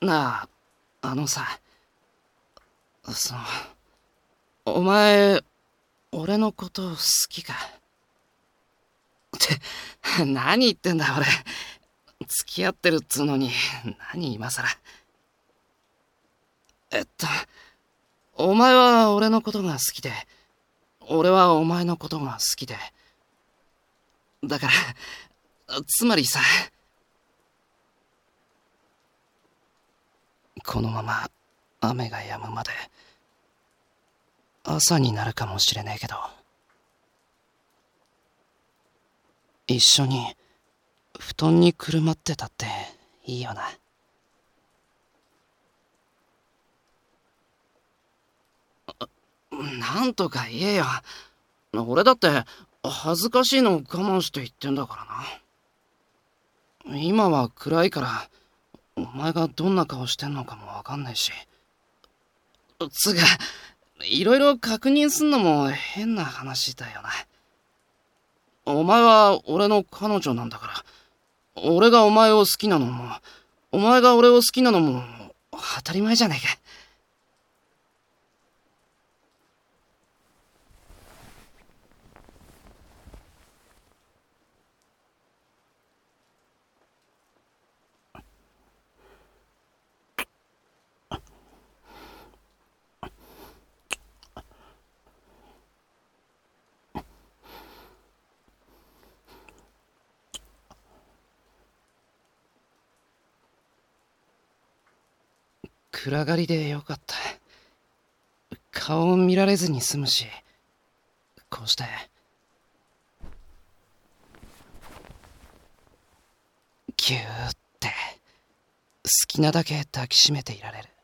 なあ、さ、お前、俺のこと好きか？って、何言ってんだ俺。付き合ってるっつうのに、何今更。お前は俺のことが好きで、俺はお前のことが好きで。だから、つまりさ、このまま雨が止むまで、朝になるかもしれねえけど、一緒に布団にくるまってたっていいよな。なんとか言えよ。俺だって恥ずかしいのを我慢して言ってんだからな。今は暗いからお前がどんな顔してんのかもわかんないし。つうか、いろいろ確認すんのも変な話だよな。お前は俺の彼女なんだから、俺がお前を好きなのも、お前が俺を好きなのも当たり前じゃねえか。暗がりでよかった。顔を見られずに済むし、こうしてギューって好きなだけ抱きしめていられる。